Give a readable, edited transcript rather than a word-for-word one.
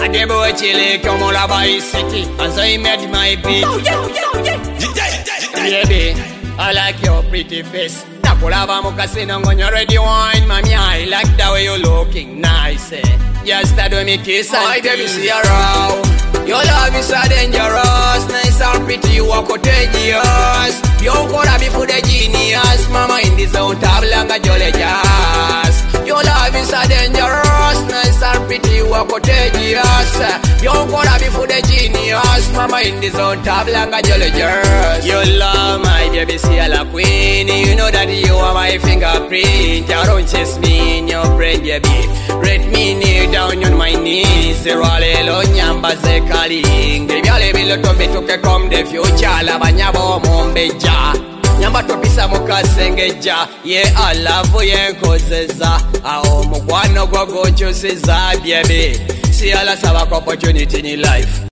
the boy chilly come all over his city, and so he made my beat. Baby, I like your pretty face. Nakulava mukasino when you're ready wine, mommy. I like the way you're looking nice. Just do me kiss and my baby see around. Your love is so dangerous, nice and pretty, you are contagious. You could be for the genius, mama in the zone, tablanga jolly jazz. Your love is so dangerous, nice and pretty, you are contagious. You could be for the genius, mama in the zone, tablanga jolly jazz. You love my baby, see la queen. You know that you are my fingerprint. You don't chase me in your brain, baby. Rate me kneel down on my knees. Zero alelo nyamba zekaling. Devyale bilo tombe tuke come the future. Labanyabo mombeja. Nyamba topisa mukasengeja. Yeah, I love you kozeza. Ao mugwano go go chuseza, baby. See all us have opportunity in life.